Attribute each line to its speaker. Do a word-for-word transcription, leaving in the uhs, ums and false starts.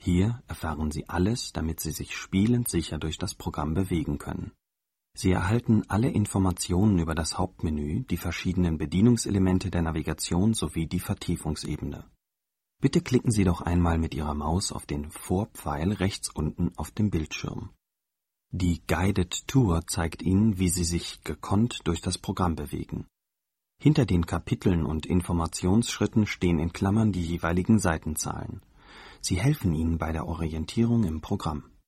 Speaker 1: Hier erfahren Sie alles, damit Sie sich spielend sicher durch das Programm bewegen können. Sie erhalten alle Informationen über das Hauptmenü, die verschiedenen Bedienungselemente der Navigation sowie die Vertiefungsebene. Bitte klicken Sie doch einmal mit Ihrer Maus auf den Vorpfeil rechts unten auf dem Bildschirm. Die Guided Tour zeigt Ihnen, wie Sie sich gekonnt durch das Programm bewegen. Hinter den Kapiteln und Informationsschritten stehen in Klammern die jeweiligen Seitenzahlen. Sie helfen Ihnen bei der Orientierung im Programm.